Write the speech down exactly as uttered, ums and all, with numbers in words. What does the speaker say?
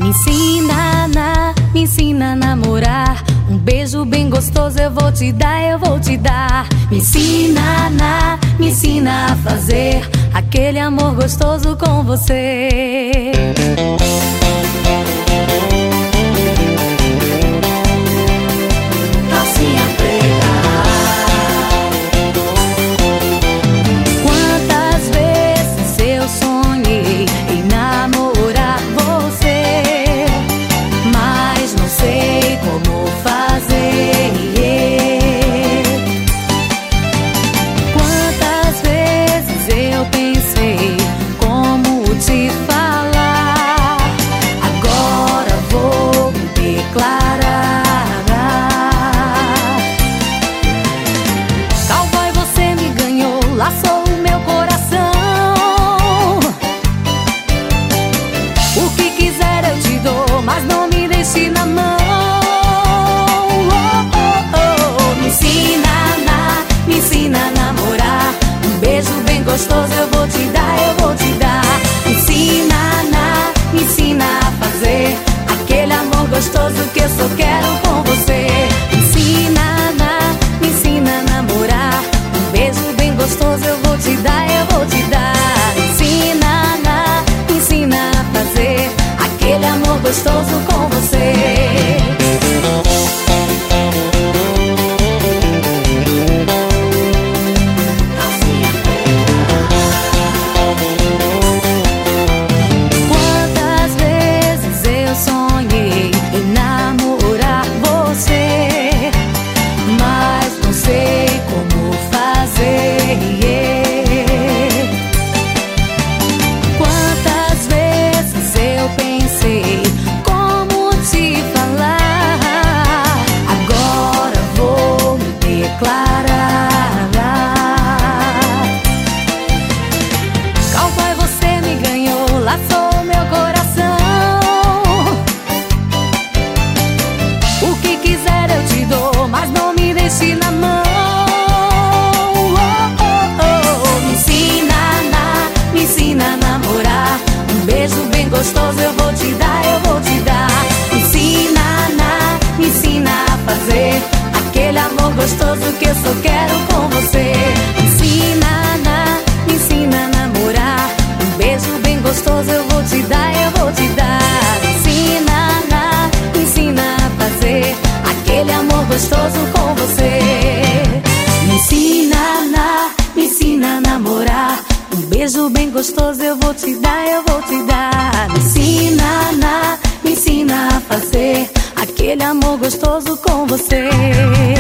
Me ensina, na, me ensina a namorar. Um beijo bem gostoso eu vou te dar, eu vou te dar. Me ensina, na, me ensina a fazer aquele amor gostoso com você. Calcinha preta. Quantas vezes eu sonhei em namorar você, mas não sei como fazer. Quantas vezes eu pensei como te falar. Agora vou me declarar. Cowboy, você me ganhou, laçou o meu coração. O que quiser eu te dou, mas não me deixe na mão. Oh, oh, oh. Me ensina, na, me ensina a namorar. Um beijo bem gostoso eu vou te dar, eu vou te dar. Me ensina, na, me ensina a fazer aquele amor gostoso que eu só quero com você. Me ensina, na, me ensina a namorar. Um beijo bem gostoso eu vou te dar, eu vou te dar. Me ensina, na, me ensina a fazer aquele amor gostoso com você. Calcinha preta. Quantas vezes eu sonhei em namorar você, mas não sei como fazer. Quantas vezes eu pensei como te falar. Agora vou me declarar. Cowboy, você me ganhou, laçou meu coração. O que quiser eu te dou, mas não me deixe na mão. Oh, oh, oh. Me ensina, na, me ensina a namorar. Um beijo bem gostoso eu vou te dar, eu vou te dar. Me ensina, na, me ensina a fazer aquele amor gostoso que eu só quero com você. Me ensina, na, me ensina a namorar. Um beijo bem gostoso eu vou te dar, eu vou te dar. Me ensina, na, me ensina a fazer aquele amor gostoso com você. Me ensina, na, me ensina a namorar. Um beijo bem gostoso eu vou te dar, eu vou te dar. Me ensina, na, me ensina a fazer aquele amor gostoso com você.